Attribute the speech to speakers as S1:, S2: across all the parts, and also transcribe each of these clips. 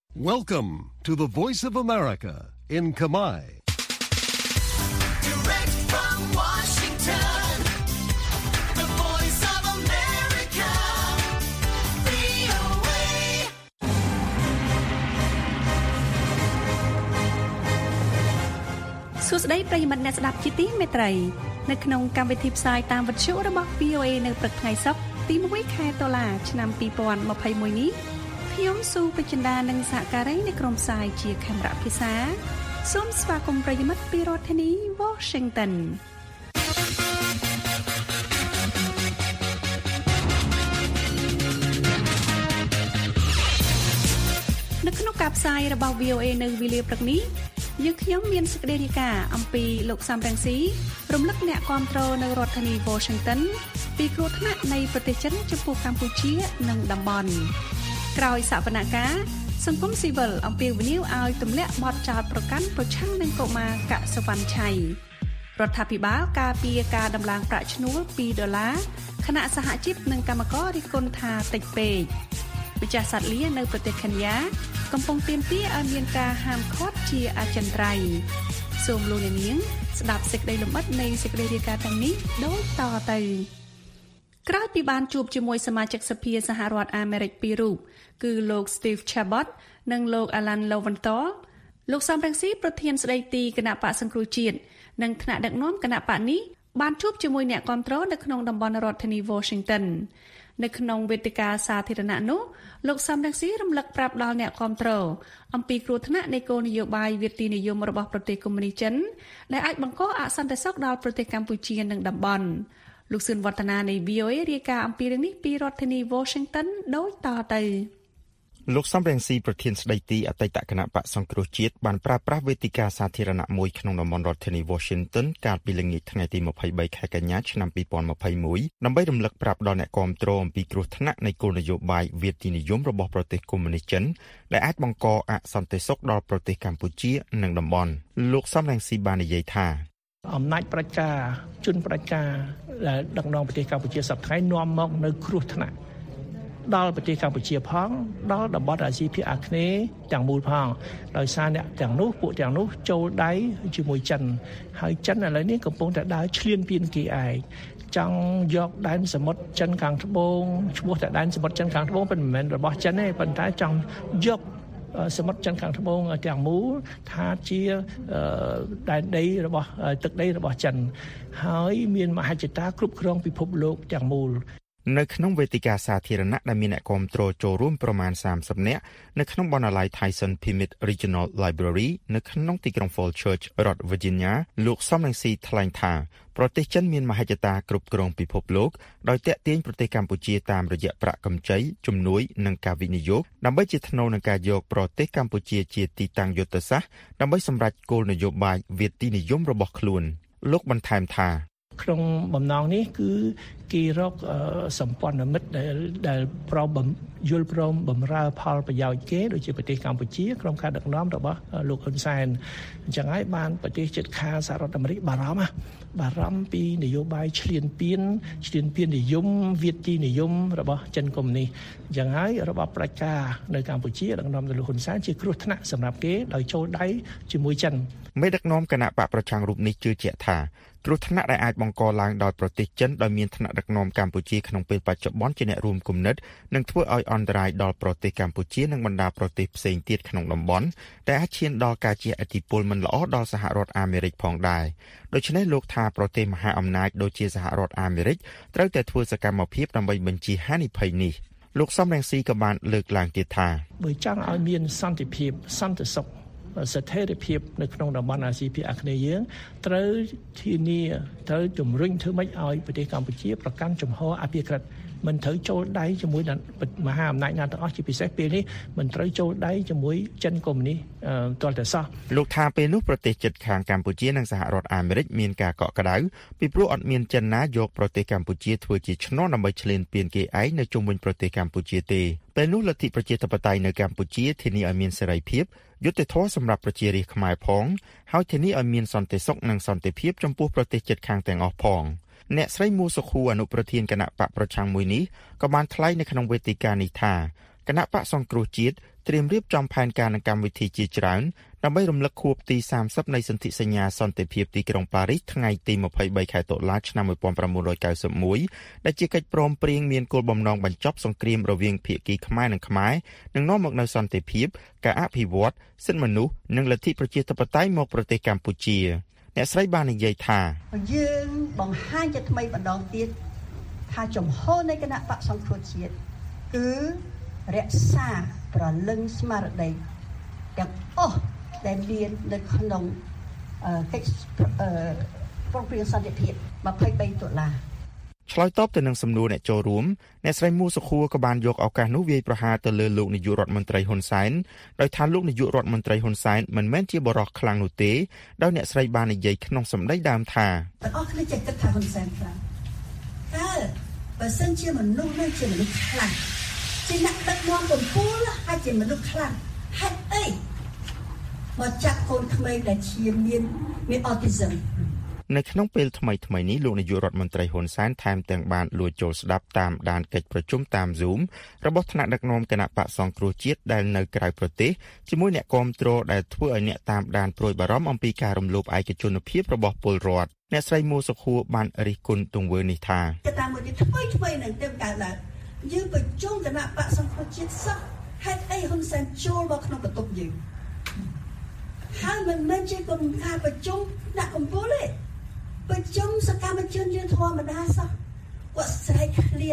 S1: Welcome to the Voice of America in Khmer.
S2: Direct from Washington, the Voice of America, VOA.
S3: សួស្តីប្រិយមិត្តអ្នកស្ដាប់ជាទីមេត្រីនៅក្នុងកម្មវិធីផ្សាយតាមវិទ្យុរបស់ VOA នៅព្រឹកថ្ងៃសុក្រទី1ខែតុលាឆ្នាំ2021នេះខ្ញុំស៊ូពេជ្រចិន្តានិងសហការីនៃក្រុមផ្សាយជាខេមរៈភាសាសូមស្វាគមន៍ប្រិយមិត្តពីរដ្ឋធានី Washington នៅក្នុងការផ្សាយរបស់ VOA នៅវេលាព្រឹកនេះយើងខ្ញុំមានសេចក្តីរាយការណ៍អំពីលោកសំរងស៊ីរំលឹកអ្នកគាំទ្រនៅរដ្ឋធានី Washington ពីគ្រោះថ្នាក់នៃប្រទេសចិនចំពោះកម្ពុជានិងតំបន់ក្រោយសវនកម្មសង្គមស៊ីវិលអំពាវនាវឲ្យទម្លាក់បទចោទប្រកាន់ប្រឆាំងនឹងកុមារកសវណ្ណឆៃរដ្ឋាភិបាលការពារការដំឡើងប្រាក់ឈ្នួល$2គណៈសហជីពនិងកម្មកររិះគន់ថាតិចពេកម្ចាស់សត្វលានៅប្រទេសខេនយ៉ាកំពុងទាមទារឲ្យមានការហាមឃាត់ជាអចិន្ត្រៃយ៍សូមលោកអ្នកនាងស្ដាប់សេចក្តីលម្អិតនៃសេចក្តីរាយការណ៍ទាំងនេះដូចតទៅក្រោយពីបានជួបជាមួយសមាជិកសភាសហរដ្ឋអាមេរិកពីររូបគឺលោក Steve Chabot និងលោក Alan Lowenthal លោកសំរងស៊ីប្រធានស្ដីទីគណៈបកសង្គ្រោះជាតិនិងថ្នាក់ដឹកនាំគណៈបកនេះបានជួបជាមួយអ្នកគាំទ្រនៅក្នុងតំបន់រដ្ឋធានី Washington នៅក្នុងវេទិកាសាធារណៈនោះលោកសំរងស៊ីរំលឹកប្រាប់ដល់អ្នកគាំទ្រអំពីគ្រោះថ្នាក់នៃគោលនយោបាយវិទានិយមរបស់ប្រទេសកុម្មុយនីសចិនដែលអាចបង្កអសន្តិសុខដល់ប្រទេសកម្ពុជានិងតំបន់លោកស៊ុនវឌ្ឍនានៃ VOA រាយការណ៍អំពីរឿងនេះពីរដ្ឋធានី Washington ដូចតទៅ
S4: លោកសំរងស៊ីប្រធានស្ដីទីអតីតគណៈបកសង្គ្រោះជាតិបានប្រើប្រាស់វេទិកាសាធារណៈមួយក្នុងតំបន់រដ្ឋធានី Washington កាលពីល្ងាចថ្ងៃទី23ខែកញ្ញាឆ្នាំ2021ដើម្បីរំលឹកប្រាប់ដល់អ្នកគាំទ្រអំពីគ្រោះថ្នាក់នៃគោលនយោបាយវិទានិយមរបស់ប្រទេសកុម្មុយនីសចិនដែលអាចបង្កអសន្តិសុខដល់ប្រទេសកម្ពុជានិងតំបន់លោកសំរងស៊ីបាននិយាយថា
S5: អំណាចប្រជាការជនប្រជាការដែលដឹកនាំប្រទេសកម្ពុជាសប្តាហ៍ថ្ងៃនាំមកនៅគ្រោះថ្នាក់ដល់ប្រទេសកម្ពុជាផងដល់តំបន់អាស៊ីភាគអាគ្នេយ៍ទាំងមូលផងដោយសារអ្នកទាំងនោះពួកទាំងនោះចូលដៃជាមួយចិនហើយចិនឥឡូវនេះកំពុងតែដើរឈ្លានពានគេឯងចង់យកដែនសមុទ្រចិនខាងត្បូងឈ្មោះតែដែនសមុទ្រចិនខាងត្បូងមិនមែនរបស់ចិនទេប៉ុន្តែចង់យកសមុទ្រចិនខាងត្បូងទាំងមូលថាជាដែនដីរបស់ទឹកដីរបស់ចិនហើយមានមហិច្ឆតាគ្រប់គ្រងពិភពលោកទាំងមូល
S4: នៅក្នុងវេទិកាសាធារណៈដែលមានអ្នកគាំទ្រចូលរួមប្រមាណ30នាក់នៅក្នុងបណ្ណាល័យ Tyson Pimmit Regional Library នៅក្នុងទីក្រុង Falls Church រដ្ឋ Virginia លោកសំរងស៊ីថ្លែងថាប្រទេសចិនមានមហិច្ឆតាគ្រប់គ្រងពិភពលោកដោយទាក់ទាញប្រទេសកម្ពុជាតាមរយៈប្រាក់កម្ចីជំនួយនិងការវិនិយោគដើម្បីជាថ្នូវនឹងការយកប្រទេសកម្ពុជាជាទីតាំងយុទ្ធសាស្ត្រដើម្បីសម្រេចគោលនយោបាយវិទានិយមរបស់ខ្លួនលោកបន្ថែមថា
S5: ក្នុងបំណងនេះគឺគេរកសម្ព័ន្ធមិត្តដែលយល់ព្រមបម្រើផលប្រយោជន៍គេដូចជាប្រទេសកម្ពុជាក្រុមការដឹកនាំរបស់លោកហ៊ុនសែនអញ្ចឹងហើយបានប្រទេសជិតខាងសហរដ្ឋអាមេរិកបារម្ភពីនយោបាយឈ្លានពាននិយមវិទានិយមរបស់ចិនកុម្មុយនីសអញ្ចឹងហើយរបបប្រជាការនៅកម្ពុជាដឹកនាំដោយលោកហ៊ុនសែនជាគ្រោះថ្នាក់សម្រាប់គេដោយចូលដៃជាមួយចិន
S4: មេដឹកនាំគណៈបកប្រឆាំងរូបនេះជឿជាក់ថាគ្រោះថ្នាក់ដែលអាចបង្កឡើងដោយប្រទេសចិនដោយមានថ្នាក់ដឹកនាំកម្ពុជាក្នុងពេលបច្ចុប្បន្នជាអ្នករួមគំនិតនឹងធ្វើឲ្យអន្តរាយដល់ប្រទេសកម្ពុជានិងបណ្ដាប្រទេសផ្សេងទៀតក្នុងតំបន់ដែលអាចឈានដល់ការជះឥទ្ធិពលមិនល្អដល់សហរដ្ឋអាមេរិកផងដែរដូច្នេះលោកថាប្រទេសមហាអំណាចដូចជាសហរដ្ឋអាមេរិកត្រូវតែធ្វើសកម្មភាពដើម្បីបញ្ជៀសហានិភ័យនេះលោកសំរងស៊ីក៏បានលើកឡើងទៀតថា
S5: បើចង់ឲ្យមានសន្តិភាពសន្តិសុខស្ថិរភាពនៅក្នុងតំបន់អាស៊ីភាគអាគ្នេយ៍យើងត្រូវធានាត្រូវជំរុញធ្វើម៉េចឲ្យប្រទេសកម្ពុជាប្រកាន់ជំហរអភិក្រិតមិនត្រូវចូលដៃជាមួយមហាអំណាចណាទាំងអស់ជាពិសេសពេលនេះមិនត្រូវចូលដៃជាមួយចិនកុម្មុយនីសទាល់តែសោះ
S4: លោកថាពេលនោះប្រទេសជិតខាងកម្ពុជានិងសហរដ្ឋអាមេរិកមានការកក់ក្ដៅពីព្រោះអត់មានចិនណាយកប្រទេសកម្ពុជាធ្វើជាឈ្នន់ដើម្បីឈ្លានពានគេឯងនៅជុំវិញប្រទេសកម្ពុជាទេពេលនោះលទ្ធិប្រជាធិបតេយ្យនៅកម្ពុជាធានាឲ្យមានសេរីភាពយុត្តិធម៌សម្រាប់ប្រជារាស្ត្រខ្មែរផងហើយធានាឲ្យមានសន្តិសុខនិងសន្តិភាពចំពោះប្រទេសជិតខាងទាំងអស់ផងអ្នកស្រីមូសុខូអនុប្រធានគណៈបកប្រឆាំងមួយនេះក៏បានថ្លែងនៅក្នុងវេទិកានេះថាគណៈបកសង្គ្រោះជាតិត្រៀមរៀបចំផែនការនិងកម្មវិធីជាច្រើនដើម្បីរំលឹកខួបទី30នៃសន្ធិសញ្ញាសន្តិភាពទីក្រុងប៉ារីសថ្ងៃទី23ខែតុលាឆ្នាំ1991ដែលជាកិច្ចព្រមព្រៀងមានគោលបំណងបញ្ចប់សង្គ្រាមរវាងភាគីខ្មែរនិងខ្មែរនិងនាំមកនូវសន្តិភាពការអភិវឌ្ឍសិទ្ធិមនុស្សនិងលទ្ធិប្រជាធិបតេយ្យមកប្រទេសកម្ពុជាអ្នកស្រីបាននិយាយថា
S6: យើងបង្ហាញជាថ្មីម្ដងទៀតថាចំហនៃគណៈបកសង្គ្រោះជាតិគឺរក្សាប្រលឹងស្មារតីទាំងអស់ដែលមាននៅក្នុងកិច្ចព្រមព្រៀងសន្តិភាព23តុលា
S4: ឆ្លើយតបទៅនឹងសំណួរអ្នកចូលរួមអ្នកស្រីមូសុខួរក៏បានយកឱកាសនោះវាយប្រហារទៅលើលោកនាយករដ្ឋមន្ត្រីហ៊ុនសែនដោយថាលោកនាយករដ្ឋមន្ត្រីហ៊ុនសែនមិនមែនជាបរិសុទ្ធខ្លាំងនោះទេដោយអ្នកស្រីបាននិយាយក្នុងសម្ដីដើមថា
S6: ទាំងអស់គ្នាចេះគិតថាហ៊ុនសែនខ្លាំងតែបើសិនជាមនុស្សនឹងជាមនុស្សខ្លាំងជាអ្នកដឹកនាំកំពូលហើយជាមនុស្សខ្លាំងហេតុអីមកចាប់កូនក្មេងដែលជាមានអូទីសឹម
S4: នៅក្នុងពេលថ្មីនេះលោកនាយករដ្ឋមន្ត្រីហ៊ុនសែនថែមទាំងបានលួចចូលស្ដាប់តាមដានកិច្ចប្រជុំតាម Zoom របស់ថ្នាក់ដឹកនាំគណៈបកសង្គ្រោះជាតិដែលនៅក្រៅប្រទេសជាមួយអ្នកគាំទ្រដែលធ្វើឲ្យអ្នកតាមដានព្រួយបារម្ភអំពីការរំលោភឯកជនភាពរបស់ពលរដ្ឋអ្នកស្រីមូសុខួរបានរិះគន់ទង្វើនេះថា
S6: តាមមួយទីថ្មីនឹងទៅកើតឡើងយើងប្រជុំគណៈបកសង្គ្រោះជាតិសោះហេតុអីហ៊ុនសែនចូលមកក្នុងបន្ទប់យើងហើយមិនមែនជាគំការប្រជុំដាក់កំពូលទេប្រជុំសកម្មជនយើងធម្មតាសោះគាត់ស្រែកឃ្លាន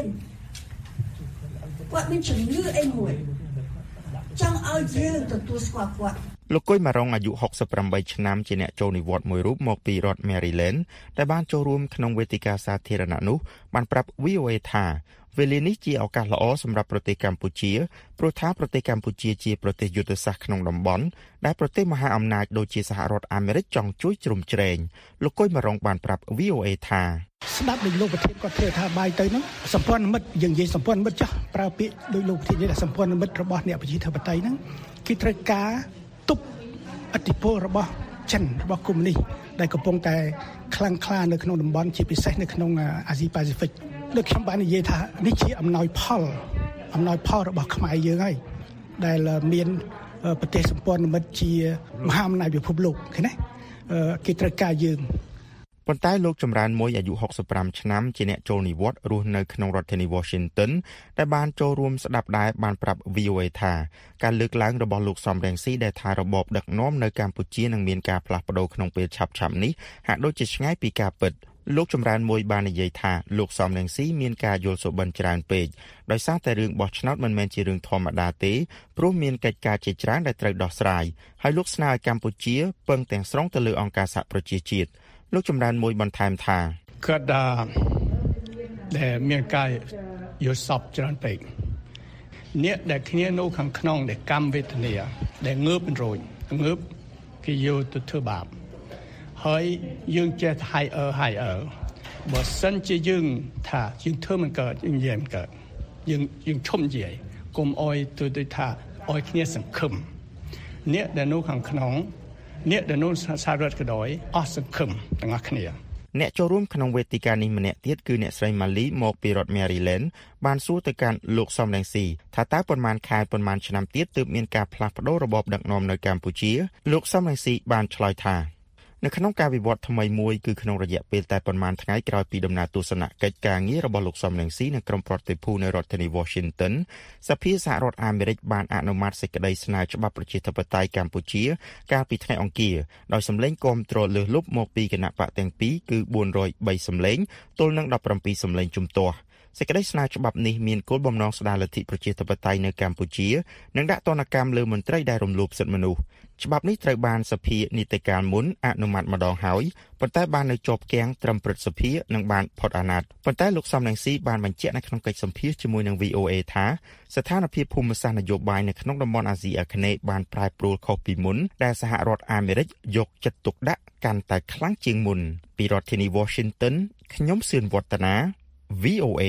S6: គាត់មានជំនឿអីមួយចង់ឲ្យយើងទទួលស្គាល់គាត់
S4: លោកគុយម៉ារុងអាយុ68ឆ្នាំជាអ្នកចូលនិវត្តន៍មួយរូបមកពីរដ្ឋ Maryland ដែលបានចូលរួមក្នុងវេទិកាសាធារណៈនោះបានប្រាប់ VOA ថាវេលានេះជាឱកាសល្អសម្រាប់ប្រទេសកម្ពុជាព្រោះថាប្រទេសកម្ពុជាជាប្រទេសយុទ្ធសាស្ត្រក្នុងតំបន់ដែលប្រទេសមហាអំណាចដូចជាសហរដ្ឋអាមេរិកចង់ជួយជ្រោមជ្រែងលោកគុយម៉ារុងបានប្រាប់ VOA ថា
S5: ស្ដាប់ដោយលោកប្រធានគាត់ធ្វើថាបាយទៅហ្នឹងសម្ព័ន្ធមិត្តយើងនិយាយសម្ព័ន្ធមិត្តចាស់ប្រើពាក្យដោយលោកប្រធាននេះថាសម្ព័ន្ធមិត្តរបស់អ្នកប្រជាធិបតេយ្យហ្នឹងគឺត្រូវការទប់ឥទ្ធិពលរបស់ចិនរបស់កុម្មុយនីសដែលកំពុងតែខ្លាំងក្លានៅក្នុងតំបន់ជាពិសេសនៅក្នុងអាស៊ីប៉ាស៊ីហ្វិកដូចខ្ញុំបាននិយាយថានេះជាអំណោយផលរបស់ខ្មែរយើងហើយដែលមានប្រទេសសម្ព័ន្ធមិត្តជាមហាអំណាចពិភពលោកឃើញទេគេត្រូវការយើង
S4: ប៉ុន្តែលោកចម្រើនមួយអាយុ65ឆ្នាំជាអ្នកចូលនិវត្តន៍រស់នៅក្នុងរដ្ឋធានី Washington ដែលបានចូលរួមស្ដាប់ដែរបានប្រាប់ VOA ថាការលើកឡើងរបស់លោកសំរងស៊ីដែលថារបបដឹកនាំនៅកម្ពុជានឹងមានការផ្លាស់ប្ដូរក្នុងពេលឆាប់ៗនេះហាក់ដូចជាឆ្ងាយពីការពិតលោកចម្រើនមួយបាននិយាយថាលោកសំរងស៊ីមានការយល់សុបិនច្រើនពេកដោយសារតែរឿងបោះឆ្នោតមិនមែនជារឿងធម្មតាទេព្រោះមានកិច្ចការជាច្រើនដែលត្រូវដោះស្រាយហើយលោកស្នើឲ្យកម្ពុជាពឹងទាំងស្រុងទៅលើអង្គការសហប្រជាជាតិលោកចម្រើនមួយបន្ថែមថា
S5: គាត់ដែលមានការយល់សប្តិច្រើនពេកអ្នកដែលគ្នានៅខាងក្នុងដែលកម្មវេទនាដែលងើបរួចងើបគេយកទៅធ្វើបាបហើយយើងចេះហើយបើសិនជាយើងថាយើងធ្វើមិនកើតយើងនិយាយមិនកើតយើងឈុំនិយាយកុំអោយទៅថាអោយគ្នាសង្ឃឹមអ្នកដែលនៅខាងក្នុងអ្នកដែលនៅសហរដ្ឋក៏ដោយអស់សង្ឃឹមទាំងអស់គ្នា
S4: អ្នកចូលរួមក្នុងវេទិកានេះម្នាក់ទៀតគឺអ្នកស្រីម៉ាលីមកពីរដ្ឋ Maryland បានសួរទៅកាន់លោកសំរងស៊ីថាតើប៉ុន្មានខែប៉ុន្មានឆ្នាំទៀតទើបមានការផ្លាស់ប្ដូររបបដឹកនាំនៅកម្ពុជាលោកសំរងស៊ីបានឆ្លើយថានៅក្នុងការវិវត្តថ្មីមួយគឺក្នុងរយៈពេលតែប៉ុន្មានថ្ងៃក្រោយពីដំណើរទស្សនកិច្ចការងាររបស់លោកសំរងស៊ីនៅក្រុមប្រតិភូនៅរដ្ឋធានី Washington សភាសហរដ្ឋអាមេរិកបានអនុម័តសេចក្តីស្នើច្បាប់ប្រជាធិបតេយ្យកម្ពុជាកាលពីថ្ងៃអង្គារដោយសម្លេងគាំទ្រលើសលប់មកពីគណៈបកទាំងពីរគឺ403សម្លេងទល់នឹង17សម្លេងជំទាស់សេចក្តីស្នើច្បាប់នេះមានគោលបំណងស្ដារលទ្ធិប្រជាធិបតេយ្យនៅកម្ពុជានិងដាក់ទណ្ឌកម្មលើមន្ត្រីដែលរំលោភសិទ្ធិមនុស្សច្បាប់នេះត្រូវបានសភានីតិកាលមុនអនុម័តម្ដងហើយប៉ុន្តែបាននៅជាប់គាំងត្រឹមព្រឹទ្ធសភានិងបានផុតអាណត្តិប៉ុន្តែលោកសំរងស៊ីបានបញ្ជាក់នៅក្នុងកិច្ចសម្ភាសជាមួយនឹង VOA ថាស្ថានភាពភូមិសាស្ត្រនយោបាយនៅក្នុងតំបន់អាស៊ីអាគ្នេយ៍បានប្រែប្រួលខុសពីមុនដែលសហរដ្ឋអាមេរិកយកចិត្តទុកដាក់កាន់តែខ្លាំងជាងមុនពីរដ្ឋធានី Washington ខ្ញុំសឿនវឌ្ឍនា VOA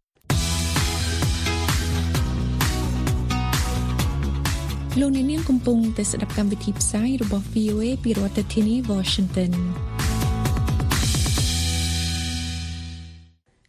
S3: លោកអ្នកនាងកំពុងតែស្ដាប់កម្មវិធីផ្សាយរបស់ VOA ពីរដ្ឋធានី Washington ក្រោយពី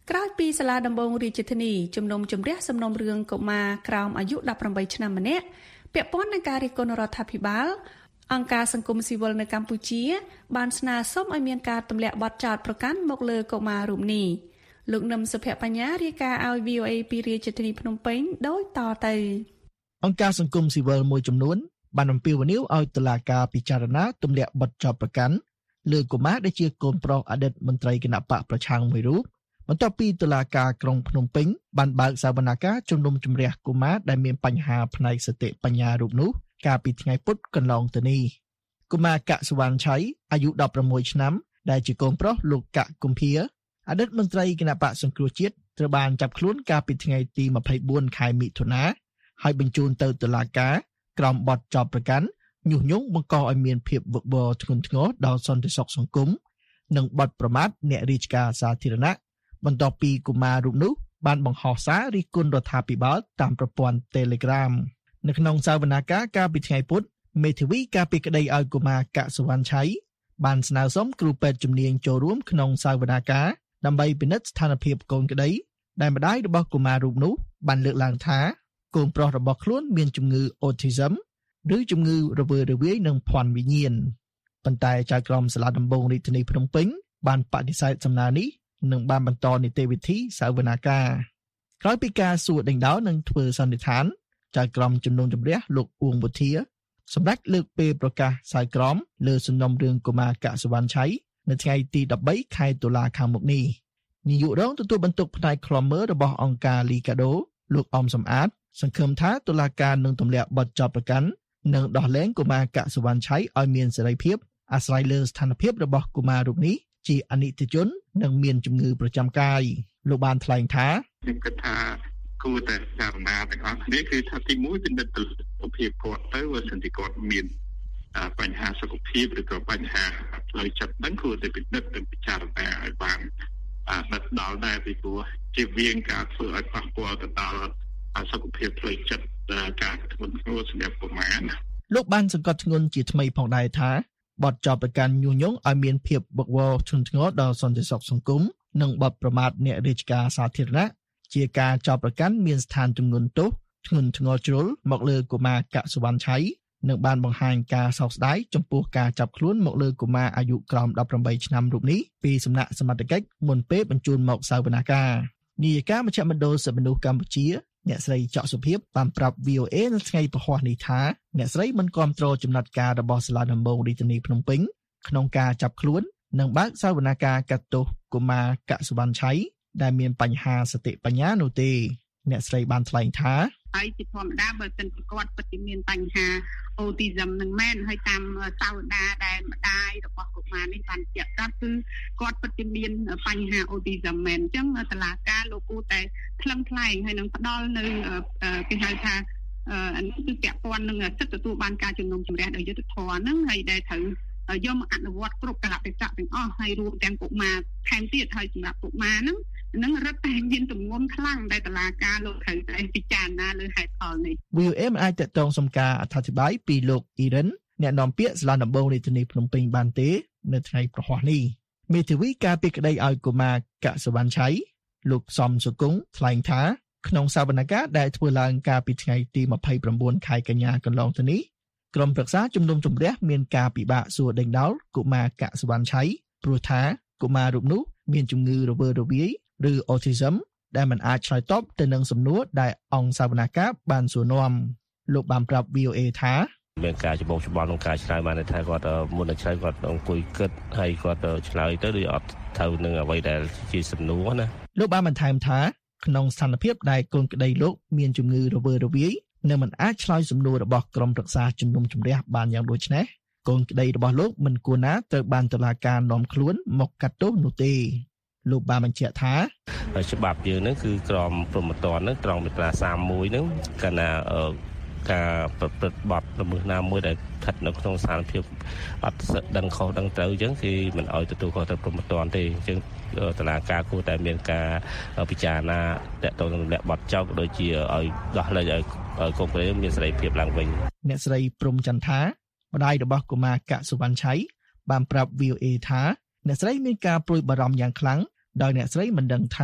S3: ពីសាលាដំបងរាជធានីជំនុំជម្រះសំណុំរឿងកុមារក្រោមអាយុ18ឆ្នាំម្នាក់ពាក់ព័ន្ធនឹងការរិះគន់រដ្ឋាភិបាលអង្គការសង្គមស៊ីវិលនៅកម្ពុជាបានស្នើសុំឲ្យមានការទម្លាក់បទចោទប្រកាន់មកលើកុមាររូបនេះលោកនឹមសុភបញ្ញារាយការណ៍ឲ្យ VOA ពីរាជធានីភ្នំពេញដូចតទៅ
S7: អង្គការសង្គមស៊ីវិលមួយចំនួនបានអំពាវនាវឲ្យតុលាការពិចារណាទម្លាក់បទចោទប្រកាន់លើកុមារដែលជាកូនប្រុសអតីតមន្ត្រីគណៈបកប្រឆាំងមួយរូបបន្ទាប់ពីតុលាការក្រុងភ្នំពេញបានបើកសវនកម្មជំនុំជម្រះកុមារដែលមានបញ្ហាផ្នែកសតិបញ្ញារូបនោះកាលពីថ្ងៃពុធកន្លងទៅនេះកុមារកសុវណ្ណឆៃអាយុ16ឆ្នាំដែលជាកូនប្រុសលោកកកុម្ភាអតីតមន្ត្រីគណៈបកសង្គ្រោះជាតិត្រូវបានចាប់ខ្លួនកាលពីថ្ងៃទី24ខែមិថុនាហើយបញ្ជូនទៅតុលាការក្រោមបទចោទប្រកាន់ញុះញង់បង្កឲ្យមានភាពវឹកវរធ្ងន់ធ្ងរដល់សន្តិសុខសង្គមនិងបទប្រមាថអ្នករាជការសាធារណៈបន្ទាប់ពីកុមាររូបនោះបានបង្ហោះសាររិះគន់រដ្ឋាភិបាលតាមប្រព័ន្ធ Telegram នៅក្នុងសវនកម្មកាលពីថ្ងៃពុធមេធាវីការពីក្តីឲ្យកុមារកសុវណ្ណឆៃបានស្នើសុំគ្រូពេទ្យជំនាញចូលរួមក្នុងសវនកម្មដើម្បីពិនិត្យស្ថានភាពកូនក្តីដែលម្ដាយរបស់កុមាររូបនោះបានលើកឡើងថាកូនប្រុសរបស់ខ្លួនមានជំងឺ Autism ឬជំងឺរវើរវាយនឹងភ័ន្តវិញ្ញាណប៉ុន្តែចៅក្រមសាលាដំបងរាជធានីភ្នំពេញបានបដិសេធសំណើនេះនិងបានបន្តនីតិវិធីសវនកម្មក្រោយពីការសួរដេញដោលនិងធ្វើសន្និដ្ឋានចៅក្រមជំនុំជម្រះលោកអ៊ួងវុធាសម្ដេចលើកពេលប្រកាសសាយក្រមលើសំណុំរឿងកុមារកសុវណ្ណឆៃនៅថ្ងៃទី13ខែតុលាខាងមុខនេះនាយករងទទួលបន្ទុកផ្នែកឃ្លាំមើលរបស់អង្គការលីកាដូលោកអំសំអាតសង្ឃឹមថាតុលាការនឹងទម្លាក់បទចោទប្រកាន់និងដោះលែងកុមារកសុវណ្ណឆៃឲ្យមានសេរីភាពអាស្រ័យលើស្ថានភាពរបស់កុមាររូបនេះជាអនិច្ចជននិងមានជំងឺប្រចាំកាយលោកបានថ្លែងថា
S8: ខ្ញុំគិតថាគួរតែពិចារណាទាំងអស់គ្នាគឺថាទីមួយពិនិត្យសុខភាពគាត់ទៅបើសិនជាគាត់មានបញ្ហាសុខភាពឬក៏បញ្ហាផ្លូវចិត្តហ្នឹងគួរតែពិនិត្យនិងពិចារណាឲ្យបានដល់ដែរពីព្រោះជាវាងការធ្វើឲ្យប៉ះពាល់ទៅដល់សុខភាពផ្លូវចិត្តការធ្ងន់ធ្ងរសម្រាប់កុមារ
S7: លោកបានសង្កត់ធ្ងន់ជាថ្មីផងដែរថាបទចោទប្រកាន់ញុះញង់ឲ្យមានភាពវឹកវរធ្ងន់ធ្ងរដល់សន្តិសុខសង្គមនិងបទប្រមាថអ្នករាជការសាធារណៈជាការចោទប្រកាន់មានស្ថានទម្ងន់ទោសធ្ងន់ធ្ងរជ្រុលមកលើកុមារកសុវណ្ណឆៃនិងបានបង្ហាញការសោកស្ដាយចំពោះការចាប់ខ្លួនមកលើកុមារអាយុក្រោម18ឆ្នាំរូបនេះពីសំណាក់សមត្ថកិច្ចមុនពេលបញ្ជូនមកសវនកម្មនាយិកាមជ្ឈមណ្ឌលសិទ្ធិមនុស្សកម្ពុជាអ្នកស្រីច័កសុភីបានប្រាប់ VOA នៅថ្ងៃពហុនេះថាអ្នកស្រីមិនគាំទ្រចំណាត់ការរបស់សាលាដំបងរាជធានីភ្នំពេញក្នុងការចាប់ខ្លួននិងបើកសវនកម្មកាត់ទោសកុមារកសុវណ្ណឆៃដែលមានបញ្ហាសតិបញ្ញានោះទេអ្នកស្រីបានថ្លែងថា
S9: ហើយជាធម្មតាបើសិនជាគាត់ពិតជាមានបញ្ហា Autism នឹងមែនហើយតាមសាវតាដែលម្ដាយរបស់កុមារនេះបានជាក់ស្ដាប់គឺគាត់ពិតជាមានបញ្ហា Autism មែនអញ្ចឹងតុលាការលោកគូតែថ្លឹងថ្លែងហើយនឹងផ្ដល់នៅគេហៅថាអានេះគឺពាក់ព័ន្ធនឹងសិទ្ធិទទួលបានការជំនុំជម្រះដោយយុត្តិធម៌ហ្នឹងហើយដែលត្រូវយកមកអនុវត្តគ្រប់កាលៈទេសៈទាំងអស់ហើយរួមទាំងកុមារថែមទៀតហើយសម្រាប់កុមារហ្នឹងរឹតតែមានទម្ងន់ខ្លាំងដែលតុលាការលោកត្រូវតែពិចារណាលើហេតុផលនេះ
S7: VM អាចតតងសំការអធិប្បាយពីលោកអ៊ីរិនអ្នកនាំពាក្យសាលាដំបងរាជធានីភ្នំពេញបានទេនៅថ្ងៃប្រហ័សនេះមេធាវីការពីក្តីឲ្យកុមារកសុវណ្ណឆៃលោកសំសុគង្គថ្លែងថាក្នុងសវនកម្មដែលធ្វើឡើងកាលពីថ្ងៃទី29ខែកញ្ញាកន្លងទៅនេះក្រុមប្រឹក្សាជំនុំជម្រះមានការពិបាកសួរដេញដោលកុមារកសុវណ្ណឆៃព្រោះថាកុមាររូបនោះមានជំងឺរវើរវាយឬ Autism ដែលមិនអាចឆ្លើយតបទៅនឹងសំណួរដែលអង្គសវនកម្មបានសួរនាំលោកបានប្រាប់ VOA ថា
S10: មានការច្បងច្បល់ក្នុងការឆ្លើយបានថាគាត់មុននឹងឆ្លើយគាត់អង្គុយគិតហើយគាត់ឆ្លើយទៅដូចអត់ត្រូវនឹងអ្វីដែលជាសំណួរណា
S7: លោកបានបន្ថែមថាក្នុងស្ថានភាពដែលកូនក្តីលោកមានជំងឺរវើរវាយនិងមិនអាចឆ្លើយសំណួររបស់ក្រុមប្រឹក្សាជំនុំជម្រះបានយ៉ាងដូចនេះកូនក្តីរបស់លោកមិនគួរណាត្រូវបានតុលាការនាំខ្លួនមកកាត់ទោសនោះទេលោកបានបញ្ជាក់ថា
S10: ច្បាប់យើងហ្នឹងគឺក្រមព្រហ្មទណ្ឌហ្នឹងត្រង់មាត្រា31ហ្នឹងកាលណាការប្រព្រឹត្តបទល្មើសណាមួយដែលស្ថិតនៅក្នុងស្ថានភាពអត់ដឹងខុសដឹងត្រូវអញ្ចឹងគឺមិនអោយទទួលខុសត្រូវព្រហ្មទណ្ឌទេអញ្ចឹងតុលាការគួរតែមានការពិចារណាទាក់ទងនឹងបទចោទដូចជាឲ្យដោះលែងឲ្យកូនក្តីមានសេរីភាពឡើងវិញ
S7: អ្នកស្រីព្រំចន្ទថាម្ដាយរបស់កុមារកសុវណ្ណឆៃបានប្រាប់ VOA ថាអ្នកស្រីមានការព្រួយបារម្ភយ៉ាងខ្លាំងដោយអ្នកស្រីមិនដឹងថា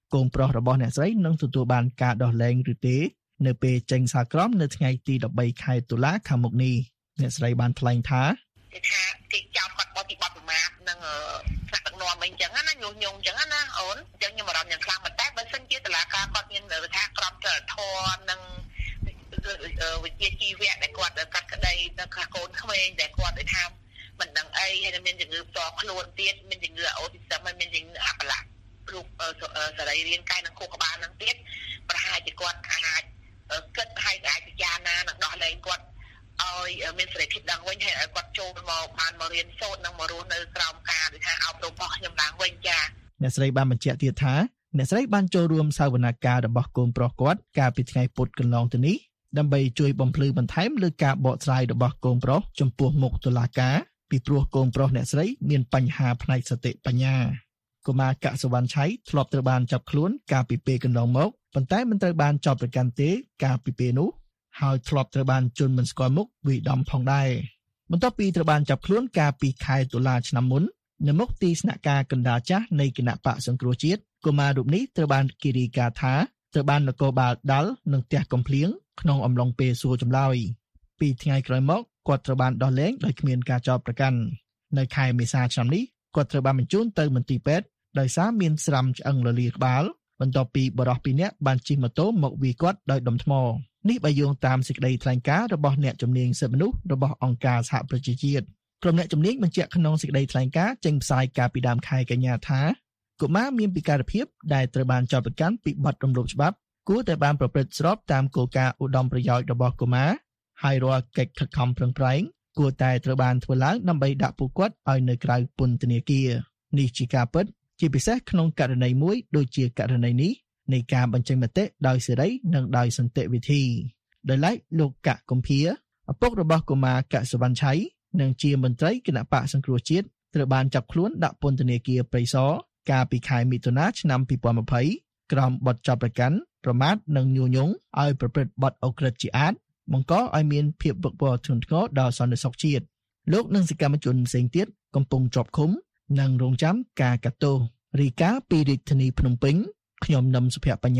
S7: កូនប្រុសរបស់អ្នកស្រីនឹងទទួលបានការដោះលែងឬទេនៅពេលចេញសាលក្រមនៅថ្ងៃទី13ខែតុលាខាងមុខនេះអ្នកស្រីបានថ្លែងថា
S11: គេចោទគាត់បទពិបត្តិប្រមាថនឹងថ្នាក់ដឹកនាំអីចឹងណាញុះញង់ចឹងណាអូនអញ្ចឹងខ្ញុំអារម្មណ៍យ៉ាងខ្លាំងមែនតែបើសិនជាតុលាការគាត់មានថាក្រមចរិយាធម៌និងវិជ្ជាជីវៈដែលគាត់កាត់ក្តីនៅខាងកូនក្មេងដែលគាត់ឲ្យថាមិនដឹងអីហើយមានជំងឺផ្ទាល់ខ្លួនទៀតមានជំងឺអូទីសឹមហើយមានជំងឺអាប៉ាឡារូបសរីរាង្គកាយនិងខួរក្បាលនឹងទៀតប្រហែលជាគាត់អាចគិតហើយអាចពិចារណានិងដោះលែងគាត់ឲ្យមានសេរីភាពឡើងវិញហើយឲ្យគាត់ចូលមកបានមករៀនសូត្រនិងមករស់នៅក្រោមការដូចថាអប់រំរបស់ខ្ញុំឡើងវិញចា៎
S7: អ្នកស្រីបានបញ្ជាក់ទៀតថាអ្នកស្រីបានចូលរួមសវនកម្មរបស់កូនប្រុសគាត់កាលពីថ្ងៃពុធកន្លងទៅនេះដើម្បីជួយបំភ្លឺបន្ថែមលើការបកស្រាយរបស់កូនប្រុសចំពោះមុខតុលាការពីព្រោះកូនប្រុសអ្នកស្រីមានបញ្ហាផ្នែកសតិបញ្ញាកុមារកសវណ្ណឆៃធ្លាប់ត្រូវបានចាប់ខ្លួនកាលពីពេលកន្លងមកប៉ុន្តែមិនត្រូវបានចោទប្រកាន់ទេកាលពីពេលនោះហើយធ្លាប់ត្រូវបានជន់មិនស្គាល់មុខវិដំផងដែរបន្ទាប់ពីត្រូវបានចាប់ខ្លួនកាលពីខែតុលាឆ្នាំមុននៅមុខទីស្នាក់ការកណ្ដាលចាស់នៃគណៈបកសង្គ្រោះជាតិកុមាររូបនេះត្រូវបានគេរាយការណ៍ថាត្រូវបាននគរបាលដាល់និងផ្ទះកំភ្លៀងក្នុងអំឡុងពេលសួរចម្លើយពីថ្ងៃក្រោយមកគាត់ត្រូវបានដោះលែងដោយគ្មានការចោទប្រកាន់នៅខែមេសាឆ្នាំនេះគាត់ត្រូវបានបញ្ជូនទៅមន្ទីរពេទ្យដោយសារមានស្រាំឆ្អឹងរលាក្បាលបន្ទាប់ពីបរិសុទ្ធ2នាក់បានជិះម៉ូតូមកវាយគាត់ដោយដុំថ្មនេះបើយោងតាមសេចក្តីថ្លែងការណ៍របស់អ្នកជំនាញសិទ្ធិមនុស្សរបស់អង្គការសហប្រជាជាតិក្រុមអ្នកជំនាញបញ្ជាក់ក្នុងសេចក្តីថ្លែងការណ៍ចេញផ្សាយកាលពីដើមខែកញ្ញាថាកុមារមានពិការភាពដែលត្រូវបានចោទប្រកាន់ពីបទរំលោភច្បាប់គួរតែបានប្រព្រឹត្តស្របតាមគោលការណ៍ឧត្តមប្រយោជន៍របស់កុមារហើយរាល់កិច្ចខិតខំប្រឹងប្រែងគួរតែត្រូវបានធ្វើឡើងដើម្បីដាក់ពួកគាត់ឲ្យនៅក្រៅពន្ធនាគារនេះជាការពិតជាពិសេសក្នុងករណីមួយដូចជាករណីនេះនៃការបញ្ចេញមតិដោយសេរីនិងដោយសន្តិវិធីដោយឡែកលោកកកកំភៀឪពុករបស់កុមារកសវណ្ណឆៃនិងជាមន្ត្រីគណៈបកសង្គ្រោះជាតិត្រូវបានចាប់ខ្លួនដាក់ពន្ធនាគារព្រៃសរកាលពីខែមិថុនាឆ្នាំ2020ក្រោមបទចោទប្រកាន់ប្រមាថនិងញុះញង់ឲ្យប្រព្រឹត្តបទឧក្រិដ្ឋជាអាតបង្កឲ្យមានភាពវឹកវរធ្ងន់ធ្ងរដល់សន្តិសុខជាតិលោកនិងសកម្មជនផ្សេងទៀតកំពុងជាប់ឃុំនិងរងចាំការកាត់ទោសរីកាពីរាជធានីភ្នំពេញខ្ញុំនឹមសុភ័ក្របញ្ញា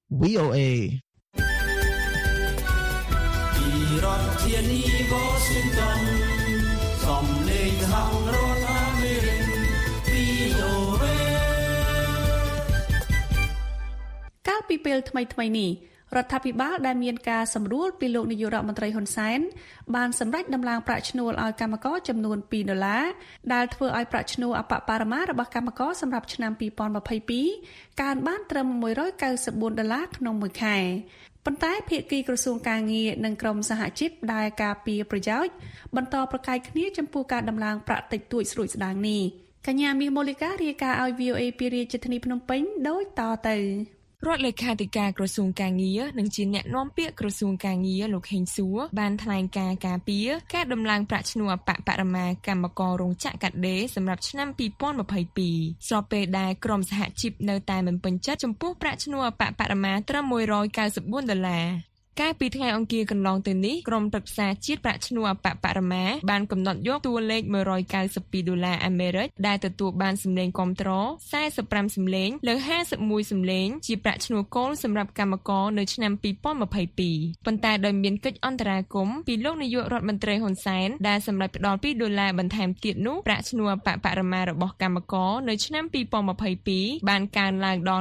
S7: VOA
S2: ពីរដ្ឋធានី Washington សំឡេងហៅរដ្ឋអាមេរិក VOA
S3: កាលពីពេលថ្មីៗនេះរដ្ឋាភិបាលដែលមានការសម្រួលពីលោកនាយករដ្ឋមន្ត្រីហ៊ុនសែនបានសម្រេចដំឡើងប្រាក់ឈ្នួលឲ្យកម្មករចំនួន$2ដែលធ្វើឲ្យប្រាក់ឈ្នួលអបបរមារបស់កម្មករសម្រាប់ឆ្នាំ2022កើនបានត្រឹម$194ក្នុងមួយខែប៉ុន្តែភាគីក្រសួងការងារនិងក្រមសហជីពដែលការពារប្រយោជន៍បន្តប្រកែកគ្នាចំពោះការដំឡើងប្រាក់តិចតួចស្រួចស្ដាងនេះកញ្ញាមាសមូលីការាយការណ៍ឲ្យ VOA ពីរាជធានីភ្នំពេញដូចតទៅ
S12: រដ្ឋលេខាធិការក្រសួងការងារនិងជាអ្នកនាំពាក្យក្រសួងការងារលោកហេងសួរបានថ្លែងការពីការដំឡើងប្រាក់ឈ្នួលអបបរមាកម្មកររោងចក្រកាត់ដេរសម្រាប់ឆ្នាំ2022ស្របពេលដែលក្រមសហជីពនៅតែមិនពេញចិត្តចំពោះប្រាក់ឈ្នួលអបបរមាត្រឹម$194កាលពីថ្ងៃអង្គារកន្លងទៅនេះក្រុមប្រឹក្សាជាតិប្រាក់ឈ្នួលអបបរមាបានកំណត់យកតួលេខ$192អាមេរិកដែលទទួលបានសម្លេងគាំទ្រ45សម្លេងលើ51សម្លេងជាប្រាក់ឈ្នួលគោលសម្រាប់កម្មករនៅឆ្នាំ2022ប៉ុន្តែដោយមានកិច្ចអន្តរាគមន៍ពីលោកនាយករដ្ឋមន្ត្រីហ៊ុនសែនដែលសម្រេចផ្ដល់$2បន្ថែមទៀតនោះប្រាក់ឈ្នួលអបបរមារបស់កម្មករនៅឆ្នាំ2022បានកើនឡើងដល់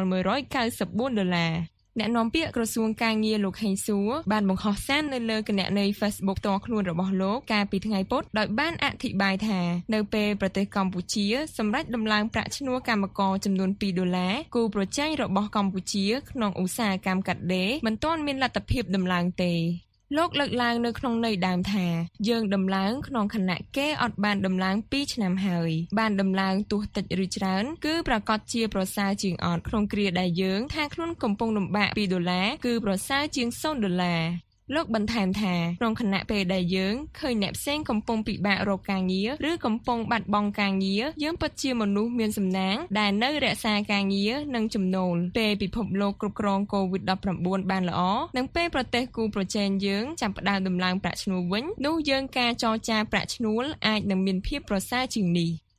S12: $194អ្នកនាំពាក្យក្រសួងការងារលោកហេងសួរបានបង្ហោះសារនៅលើគណនី Facebook ផ្ទាល់ខ្លួនរបស់លោកកាលពីថ្ងៃពុធដោយបានអធិប្បាយថានៅពេលប្រទេសកម្ពុជាសម្រេចដំឡើងប្រាក់ឈ្នួលកម្មករចំនួន$2គូប្រជែងរបស់កម្ពុជាក្នុងឧស្សាហកម្មកាត់ដេរមិនទាន់មានលទ្ធភាពដំឡើងទេលោកលើកឡើងនៅក្នុងន័យដើមថាយើងដំឡើងក្នុងខណៈគេអត់បានដំឡើង2ឆ្នាំហើយបានដំឡើងទោះតិចឬច្រើនគឺប្រកាសជាប្រសើរជាងអត់ក្នុងគ្រាដែលយើងថាខ្លួនកំពុងលំបាក$2គឺប្រសើរជាង$0លោកបន្ថែមថាក្នុងខណៈពេលដែលយើងឃើញអ្នកផ្សេងកំពុងពិបាករកការងារឬកំពុងបាត់បង់ការងារយើងពិតជាមនុស្សមានសំណាងដែលនៅរក្សាការងារនិងចំណូលពេលពិភពលោកគ្រប់គ្រង COVID-19 បានល្អនិងពេលប្រទេសគូប្រជែងយើងចាប់ផ្ដើមដំឡើងប្រាក់ឈ្នួលវិញនោះយើងការចរចាប្រាក់ឈ្នួលអាចនឹងមានភាពប្រសើរជាងនេះ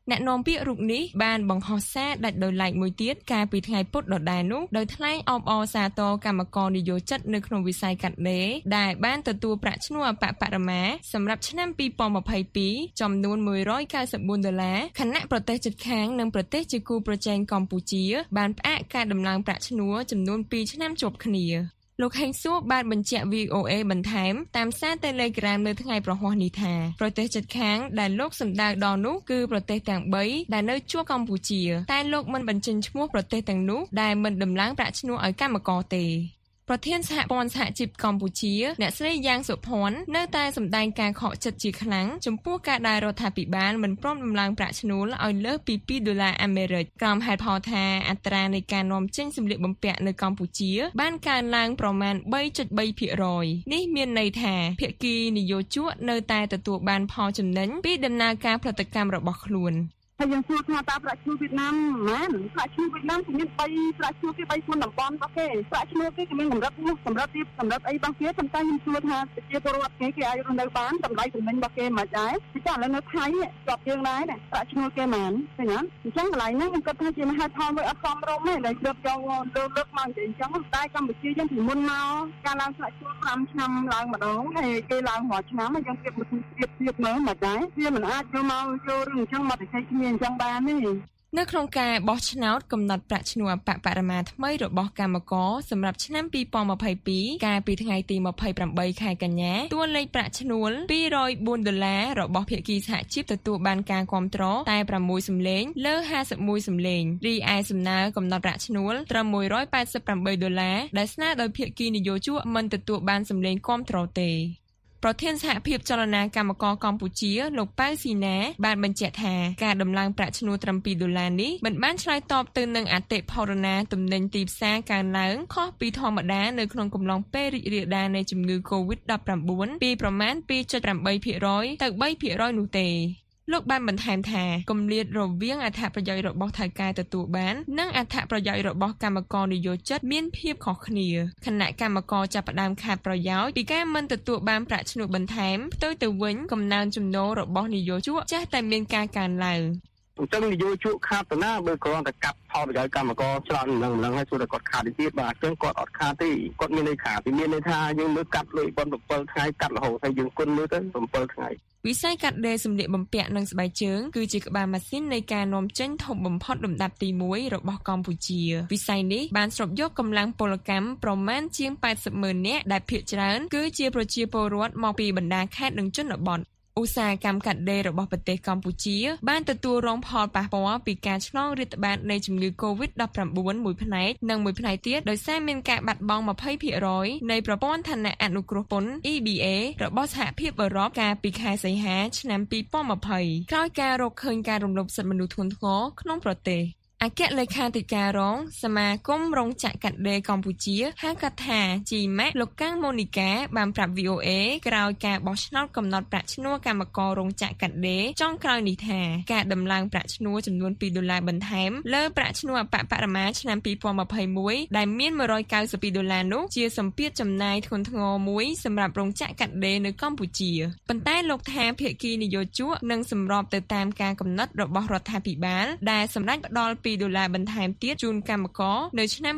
S12: អ្នកនាំពាក្យរូបនេះបានបង្ហោះសារដាច់ដោយឡែកមួយទៀតកាលពីថ្ងៃពុធដដែលនោះដោយថ្លែងអបអរសាទរកម្មករនិយោជិតនៅក្នុងវិស័យកាត់ដេរដែលបានទទួលប្រាក់ឈ្នួលអបបរមាសម្រាប់ឆ្នាំ2022ចំនួន$194ខណៈប្រទេសជិតខាងនិងប្រទេសជាគូប្រជែងកម្ពុជាបានផ្អាកការដំឡើងប្រាក់ឈ្នួលចំនួន2ឆ្នាំជាប់គ្នាលោកហេងសួរបានបញ្ជាក់ VOA បន្ថែមតាមសារ Telegram នៅថ្ងៃប្រហ័សនេះថាប្រទេសជិតខាងដែលលោកសម្ដៅដល់នោះគឺប្រទេសទាំង3ដែលនៅជួរកម្ពុជាតែលោកមិនបញ្ចេញឈ្មោះប្រទេសទាំងនោះដែលមិនដំឡើងប្រាក់ឈ្នួលឲ្យកម្មករទេប្រធានសហព័ន្ធសហជីពកម្ពុជាអ្នកស្រីយ៉ាងសុភ័ណ្ឌនៅតែសម្ដែងការខកចិត្តជាខ្លាំងចំពោះការដែលរដ្ឋាភិបាលមិនព្រមដំឡើងប្រាក់ឈ្នួលឲ្យលើសពី$2អាមេរិកក្រុមហេតុផលថាអត្រានៃការនាំចេញសម្លៀកបំពាក់នៅកម្ពុជាបានកើនឡើងប្រមាណ 3.3% នេះមានន័យថាភាគីនយោជកនៅតែទទួលបានផលចំណេញពីដំណើរការផលិតកម្មរបស់ខ្លួន
S13: ហើយយើងសួរថាតើប្រាក់ឈ្នួលវៀតណាមម៉ានប្រាក់ឈ្នួលវៀតណាមគឺមាន3ប្រាក់ឈ្នួលគេ3គុណតំបន់របស់គេប្រាក់ឈ្នួលគេមានកម្រិតនោះកម្រិតទៀតកម្រិតអីរបស់គេប៉ុន្តែខ្ញុំសួរថាប្រជាពលរដ្ឋគេអាចរស់នៅបានតម្លៃទំនិញរបស់គេមិនដែរគឺចាឥឡូវនៅថៃជាប់យើងដែរប្រាក់ឈ្នួលគេម៉ានឃើញអត់អញ្ចឹងកន្លែងហ្នឹងខ្ញុំគិតថាជាមហេតុផលមួយអត់សមរម្យទេដែលលើកយកលើកមកនិយាយអញ្ចឹងតែកម្ពុជាយើងពីមុនមកការឡើងប្រាក់ឈ្នួល5ឆ្នាំឡើងម្ដងហើយគេឡើងរាល់ឆ្នាំហើយយើងគិតមើលមិនដែរវាមិនអាចយកមកយករឿងអញ្ចឹងមកតិចគ្នាអញ្ចឹងបានទេ
S12: នៅក្នុងការបោះឆ្នោតកំណត់ប្រាក់ឈ្នួលអបបរមាថ្មីរបស់កម្មករសម្រាប់ឆ្នាំ2022កាលពីថ្ងៃទី28ខែកញ្ញាតួលេខប្រាក់ឈ្នួល$204របស់ភាគីសហជីពទទួលបានការគាំទ្រតែ6សំឡេងលើ51សំឡេងរីឯសំណើកំណត់ប្រាក់ឈ្នួលត្រឹម$188ដែលស្នើដោយភាគីនយោជកមិនទទួលបានសំឡេងគាំទ្រទេប្រធានសហភាពចលនាកម្មករកម្ពុជាលោកប៉ៅស៊ីណាបានបញ្ជាក់ថាការដំឡើងប្រាក់ឈ្នួលត្រឹម$2នេះមិនបានឆ្លើយតបទៅនឹងអតិផរណាទំនិញទីផ្សារកើនឡើងខុសពីធម្មតានៅក្នុងកំឡុងពេលរីករាលដាលនៃជំងឺ COVID-19 ពីប្រមាណ 2.8% ទៅ 3% នោះទេលោកបានបន្ថែមថាគម្លាតរវាងអត្ថប្រយោជន៍របស់ថៅកែទទួលបាននិងអត្ថប្រយោជន៍របស់កម្មករនិយោជិតមានភាពខុសគ្នាខណៈកម្មករចាប់ផ្ដើមខាតប្រយោជន៍ពីការមិនទទួលបានប្រាក់ឈ្នួលបន្ថែមផ្ទុយទៅវិញកំណើនចំណូលរបស់និយោជកចាស់តែមានការកើនឡើង
S13: អញ្ចឹងនយោជកខាតទៅណាបើគ្រាន់តែកាត់ផលប្រយោជន៍កម្មករច្រើនហ្នឹងហើយចូលតែគាត់ខាតទៀតបាទអញ្ចឹងគាត់អត់ខាតទេគាត់មានន័យខាតមានន័យថាយើងលើកាត់លើប៉ុន7ថ្ងៃកាត់រហូតហើយយើងគុណមើលទៅ7ថ្ងៃ
S12: វិស័យកាត់ដេរសម្លៀកបំពាក់និងស្បែកជើងគឺជាក្បាលម៉ាស៊ីននៃការនាំចេញធំបំផុតលំដាប់ទី1របស់កម្ពុជាវិស័យនេះបានស្រូបយកកម្លាំងពលកម្មប្រមាណជាង80,000នាក់ដែលភាគច្រើនគឺជាប្រជាពលរដ្ឋមកពីបណ្ដាខេត្តនិងជនបទឧស្សាហកម្មកាត់ដេររបស់ប្រទេសកម្ពុជាបានទទួលរងផលប៉ះពាល់ពីការឆ្លងរាតត្បាតនៃជំងឺ COVID-19 មួយផ្នែកនិងមួយផ្នែកទៀតដោយសារមានការបាត់បង់ 20% នៃប្រព័ន្ធឋានៈអនុគ្រោះពន្ធ EBA របស់សហភាពអឺរ៉ុបកាលពីខែសីហាឆ្នាំ2020ក្រោយការរកឃើញការរំលោភសិទ្ធិមនុស្សធ្ងន់ធ្ងរក្នុងប្រទេសអគ្គលេខាធិការរងសមាគមរោងចក្រកាត់ដេរកម្ពុជាហៅកាត់ថា GMAC លោកកាំងម៉ូនីកាបានប្រាប់ VOA ក្រោយការបោះឆ្នោតកំណត់ប្រាក់ឈ្នួលកម្មកររោងចក្រកាត់ដេរចុងក្រោយនេះថាការដំឡើងប្រាក់ឈ្នួលចំនួន$2បន្ថែមលើប្រាក់ឈ្នួលអបបរមាឆ្នាំ2021ដែលមាន$192នោះជាសម្ពាធចំណាយធ្ងន់ធ្ងរមួយសម្រាប់រោងចក្រកាត់ដេរនៅកម្ពុជាប៉ុន្តែលោកថាភាគីនយោជកនឹងសម្របទៅតាមការកំណត់របស់រដ្ឋាភិបាលដែលសម្រេចផ្ដល់$2បន្ថែមទៀតជូនកម្មករនៅឆ្នាំ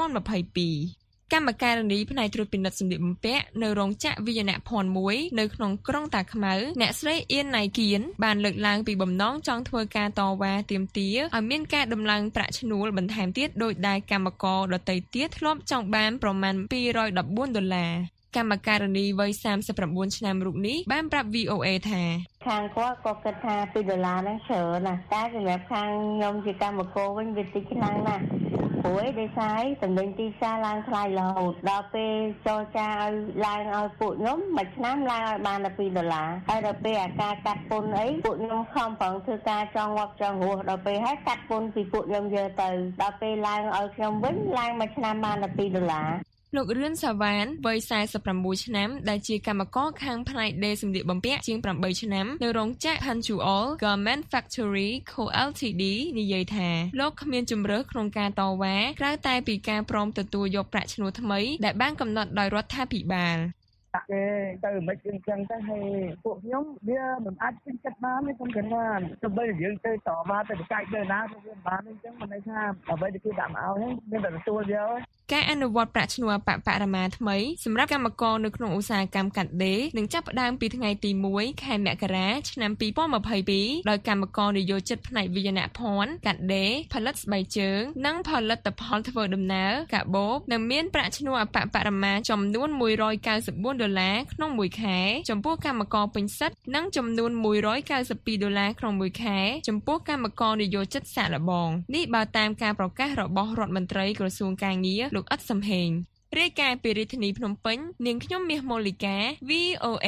S12: 2022កម្មការនីផ្នែកត្រួតពិនិត្យសម្លៀកបំពាក់នៅរោងចក្រវិញ្ញាណភ័ណ្ឌមួយនៅក្នុងក្រុងតាខ្មៅអ្នកស្រីអៀនណៃគៀនបានលើកឡើងពីបំណងចង់ធ្វើការតវ៉ាទាមទារឲ្យមានការដំឡើងប្រាក់ឈ្នួលបន្ថែមទៀតដោយដែលកម្មករដទៃទៀតធ្លាប់ចង់បានប្រមាណ$214កម្មការនីវ័យ39ឆ្នាំរូបនេះបានប្រាប់ VOA ថា
S14: ខាងគាត់ក៏គិតថា$2ហ្នឹងច្រើនណាស់តែសម្រាប់ខាងខ្ញុំជាកម្មករវិញវាតិចខ្លាំងណាស់ព្រោះដោយសារតំណែងទីផ្សារឡើងថ្លៃរហូតដល់ពេលចរចាឲ្យឡើងឲ្យពួកខ្ញុំមួយឆ្នាំឡើងឲ្យបានតែ$2ហើយដល់ពេលអាការកាត់ពន្ធអីពួកខ្ញុំខំប្រឹងធ្វើការចង់ងាប់ចង់រស់ដល់ពេលហើយកាត់ពន្ធពីពួកខ្ញុំយកទៅដល់ពេលឡើងឲ្យខ្ញុំវិញឡើងមួយឆ្នាំបានតែ$2
S12: លោករឿនសាវ៉ានវ័យ46ឆ្នាំដែលជាកម្មករខាងផ្នែកដេរសម្លៀកបំពាក់ជាង8ឆ្នាំនៅរោងចក្រ Hanjuol Garment Factory Co Ltd និយាយថាលោកគ្មានជំរើសក្នុងការតវ៉ាក្រៅតែពីការព្រមទទួលយកប្រាក់ឈ្នួលថ្មីដែលបានកំណត់ដោយរដ្ឋាភិបាល
S15: ដាក់គេទៅមិនអញ្ចឹងទៅឲ្យពួកខ្ញុំវាមិនអាចពេញចិត្តបានទេខ្ញុំគិតថាទៅបើយើងទៅតវ៉ាទៅកាច់ទៅណាទៅវាបានអញ្ចឹងមិនន័យថាអ្វីដែលគេដាក់មកឲ្យហ្នឹងមានតែទទួលយក
S12: ការអនុវត្តប្រាក់ឈ្នួលបរមាថ្មីសម្រាប់កម្មករនៅក្នុងឧស្សាហកម្មកាត់ដេរនឹងចាប់ផ្ដើមពីថ្ងៃទី1ខែមករាឆ្នាំ2022ដោយកម្មករនិយោជិតផ្នែកវិញ្ញាណភ័ណ្ឌកាត់ដេរផលិតស្បែកជើងនិងផលិតផលធ្វើដំណើរកាបូបនឹងមានប្រាក់ឈ្នួលបរមាចំនួន$194ក្នុងមួយខែចំពោះកម្មករពេញសិទ្ធិនិងចំនួន$192ក្នុងមួយខែចំពោះកម្មករនិយោជិតសាកល្បងនេះបើតាមការប្រកាសរបស់រដ្ឋមន្ត្រីក្រសួងកាងារលោកអ៊ិតសំហេងរាយការណ៍ពីរាជធានីភ្នំពេញនាងខ្ញុំមាសមូលីកា VOA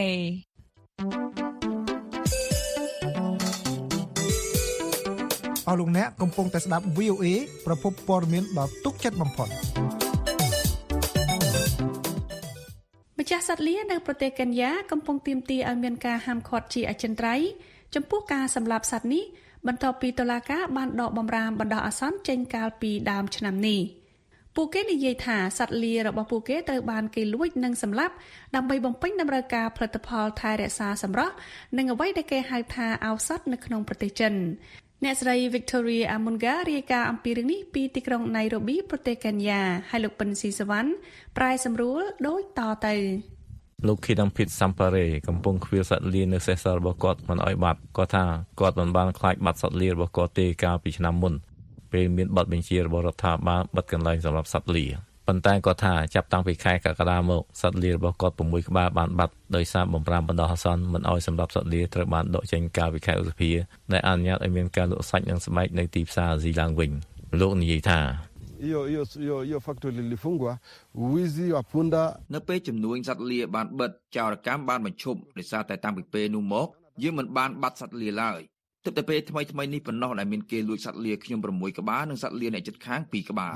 S16: អស់លោកអ្នកកំពុងតែស្ដាប់ VOA ប្រភពព័ត៌មានដ៏ទុកចិត្តបំផុតម្
S3: ចាស់សត្វលានៅប្រទេសកេនយ៉ាកំពុងទាមទារឲ្យមានការហាមឃាត់ជាអចិន្ត្រៃយ៍ចំពោះការសម្លាប់សត្វនេះបន្ទាប់ពីតុលាការបានដកបម្រាមបណ្ដោះអាសន្នចេញកាលពីដើមឆ្នាំនេះពួកគេនិយាយថាសត្វលារបស់ពួកគេត្រូវបានគេលួចនិងសម្លាប់ដើម្បីបំពេញតម្រូវការផលិតផលថែរក្សាសម្រស់និងអ្វីដែលគេហៅថាឱសថនៅក្នុងប្រទេសចិនអ្នកស្រី Victoria Amunga រាយការណ៍អំពីរឿងនេះពីទីក្រុង Nairobi ប្រទេសកេនយ៉ាហើយលោកពិនស៊ីសវណ្ណប្រាយសម្រួលដូចតទៅ
S17: លោកខេដាំភិតសាំប៉ារ៉េកំពុងខ្វៀលសត្វលានៅសេសសលរបស់គាត់មិនឲ្យបាត់គាត់ថាគាត់មិនបានខ្លាចបាត់សត្វលារបស់គាត់ទេកាលពីឆ្នាំមុនពេលមានបទបញ្ជារបស់រដ្ឋាភិបាលបិទកន្លែងសម្រាប់សត្វលាប៉ុន្តែគាត់ថាចាប់តាំងពីខែកក្កដាមកសត្វលារបស់គាត់6ក្បាលបានបាត់ដោយសារបំរាមបណ្ដោះអាសន្នមិនឲ្យសម្រាប់សត្វលាត្រូវបានដកចេញកាលពីខែឧសភាដែលអនុញ្ញាតឲ្យមានការលក់សាច់និងស្បែកនៅទីផ្សារអាស៊ីឡើងវិញលោកនិយាយថា
S18: hiyo factory lilifungwa wizi wa punda
S19: នៅពេលចំនួនសត្វលាបានបិទចោរកម្មបានបញ្ឈប់ដោយសារតែតាំងពីពេលនោះមកយើងមិនបានបាត់សត្វលាឡើយទើបតែពេលថ្មីនេះប៉ុណ្ណោះដែលមានគេលួចសត្វលាខ្ញុំ6ក្បាលនិងសត្វលាអ្នកជិតខាង2ក្បាល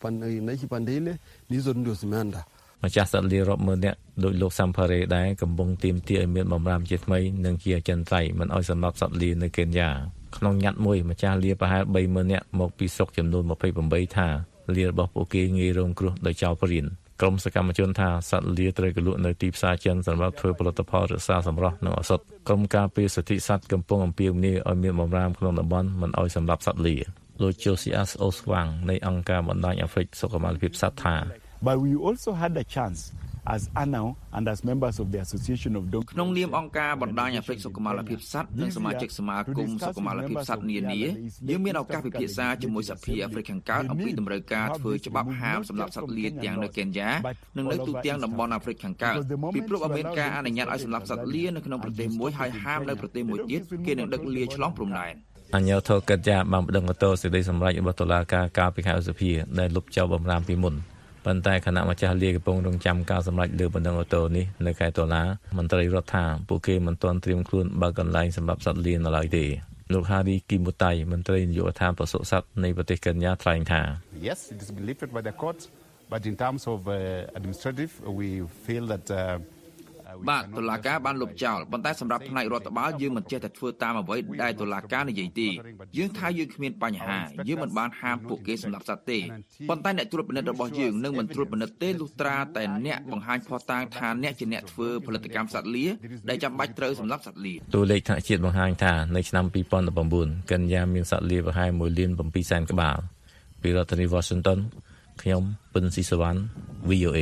S17: ម្ចាស់សត្វលារាប់ម៉ឺននាក់ដោយលោកសាំផារ៉េដែរកំពុងទាមទារឲ្យមានបម្រាមជាថ្មីនិងជាអចិន្ត្រៃយ៍មិនឲ្យសម្លាប់សត្វលានៅកេនយ៉ាក្នុងញត្តិមួយម្ចាស់លាប្រហែល30000នាក់មកពីស្រុកចំនួន28ថាលារបស់ពួកគេងាយរងគ្រោះដោយចោរព្រានក្រុមសកម្មជនថាសត្វលាត្រូវកលក់នៅទីផ្សារចិនសម្រាប់ធ្វើផលិតផលរក្សាសម្រស់និងឱសថក្រុមការពារសិទ្ធិសត្វកំពុងអំពាវនាវឲ្យមានបម្រាមក្នុងតំបន់មិនឲ្យសម្លាប់សត្វលាលោក Josias Oswang នៃអង្គការបណ្ដាញអាហ្វ្រិកសុខុមាលភាពសត្វថា
S20: But we also had a chance as ANAO and as members of the Association of Donkeys
S19: ក្នុងនាមអង្គការបណ្ដាញអាហ្វ្រិកសុខុមាលភាពសត្វនិងសមាជិកសមាគមសុខុមាលភាពសត្វនានាយើងមានឱកាសពិភាក្សាជាមួយសភាអាហ្វ្រិកខាងកើតអំពីតម្រូវការធ្វើច្បាប់ហាមសម្រាប់សត្វលាទាំងនៅកេនយ៉ានិងនៅទូទាំងតំបន់អាហ្វ្រិកខាងកើតពីព្រោះអត់មានការអនុញ្ញាតឲ្យសម្លាប់សត្វលានៅក្នុងប្រទេសមួយហើយហាមនៅប្រទេសមួយទៀតគេនឹងដឹកលាឆ្លងព្រំដែន
S17: អញ្ញាធិកាត់យ៉ាបានប្តឹងទៅសេចក្តីសម្រេចរបស់តុលាការកាលពីខែឧសភាដែលលុបចោលបម្រាមពីមុនប៉ុន្តែគណៈម្ចាស់លាកំពុងរងចាំការសម្រេចលើបណ្ដឹងអូតូនេះនៅខែតុលាមន្ត្រីរដ្ឋថាពួកគេមិនទាន់ត្រៀមខ្លួនបើកកន្លែងសម្រាប់សត្វលានៅឡើយទេលោកហារីគីមូតៃមន្ត្រីនយោបាយដ្ឋានពសុសត្វនៃប្រទេសកេនយ៉ាថ្លែងថា
S20: Yes it has been lifted by the court but in terms of administrative we feel that
S19: បាទតុលាការបានលុបចោលប៉ុន្តែសម្រាប់ផ្នែករដ្ឋបាលយើងមិនចេះតែធ្វើតាមអ្វីដែលតុលាការនិយាយទេយើងថាយើងគ្មានបញ្ហាយើងមិនបានហាមពួកគេសម្លាប់សត្វទេប៉ុន្តែអ្នកត្រួតពិនិត្យរបស់យើងនឹងមិនត្រួតពិនិត្យទេលុះត្រាតែអ្នកបង្ហាញភស្តុតាងថាអ្នកជាអ្នកធ្វើផលិតកម្មសត្វលាដែលចាំបាច់ត្រូវសម្លាប់សត្វលា
S17: តួលេខថ្នាក់ជាតិបង្ហាញថានៅឆ្នាំ2019កេនយ៉ាមានសត្វលាប្រហែល1.7 ក្បាលពីរដ្ឋធានី Washington ខ្ញុំពិនស៊ីសវណ្ណ VOA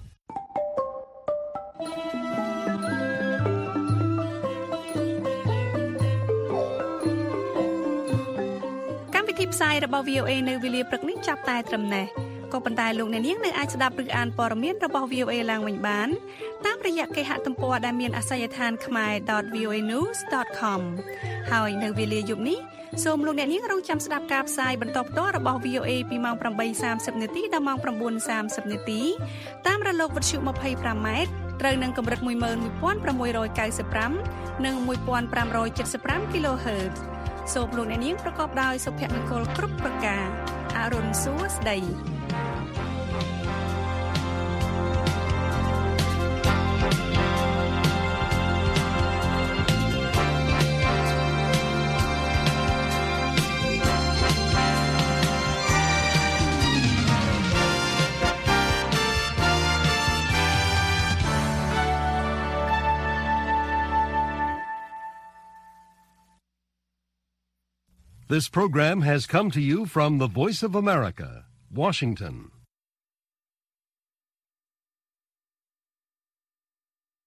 S3: ផ្សាយរបស់ VOA នៅវេលាព្រឹកនេះចាប់តែត្រឹមនេះក៏ប៉ុន្តែលោកអ្នកនាងនៅអាចស្ដាប់ឬអានព័ត៌មានរបស់ VOA ឡើងវិញបានតាមរយៈគេហទំព័រដែលមានអាសយដ្ឋាន khmer.voanews.com ហើយនៅវេលាយប់នេះសូមលោកអ្នកនាងរងចាំស្ដាប់ការផ្សាយបន្តផ្ទាល់របស់ VOA ពីម៉ោង 8:30 នាទីដល់ម៉ោង 9:30 នាទីតាមរលកវិទ្យុ 25 ម៉ែត្រត្រូវនឹងកម្រិត 11695 និង 1575 kHzសូមលោកអ្នកនាងប្រកបដោយសុភមង្គលគ្រប់ប្រការអរុនសួស្ដី
S1: This program has come to you from the Voice of America, Washington.